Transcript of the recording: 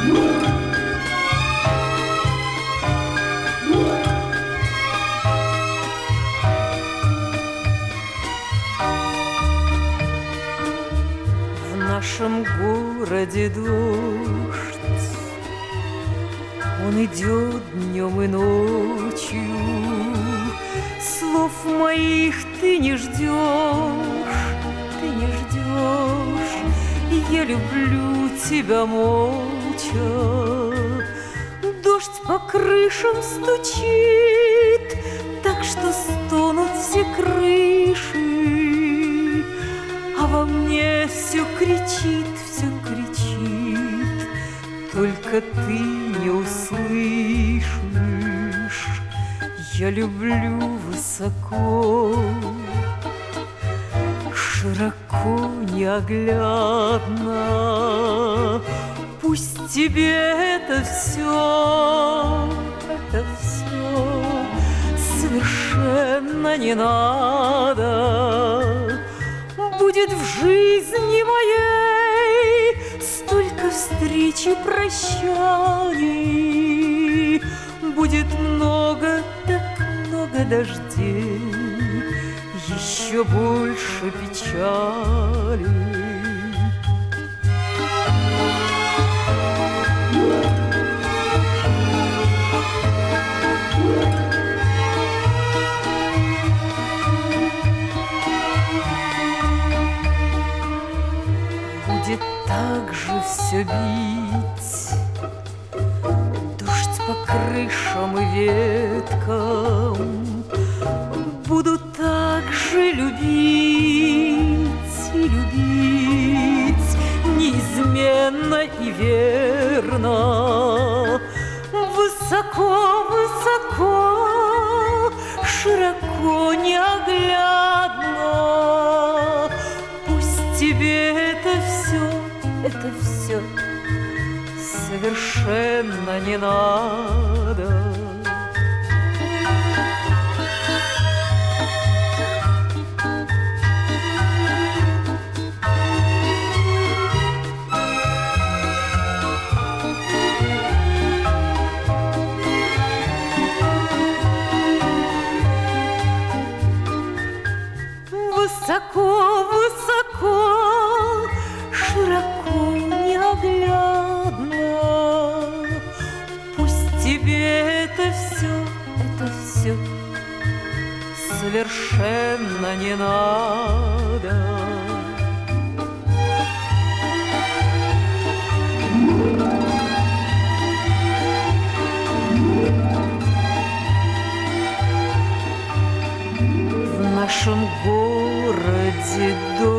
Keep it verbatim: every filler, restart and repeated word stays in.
В нашем городе дождь, он идет днем и ночью. Слов моих ты не ждешь, ты не ждешь, и я люблю тебя молча. Дождь по крышам стучит, так что стонут все крыши, а во мне все кричит, все кричит, только ты не услышишь. Я люблю высоко, широко, неоглядно. Пусть тебе это все, это все совершенно не надо. Будет в жизни моей столько встреч и прощаний, будет много, так много дождей, еще больше печали. Будет так же все бить, дождь по крышам и веткам. Буду так же любить и любить, неизменно и верно. Высоко, высоко, широко, неоглядно. Пусть тебе это все, это все совершенно не надо. Высоко, высоко, широко, неоглядно. Пусть тебе это все, это все совершенно не надо. В нашем городе дождь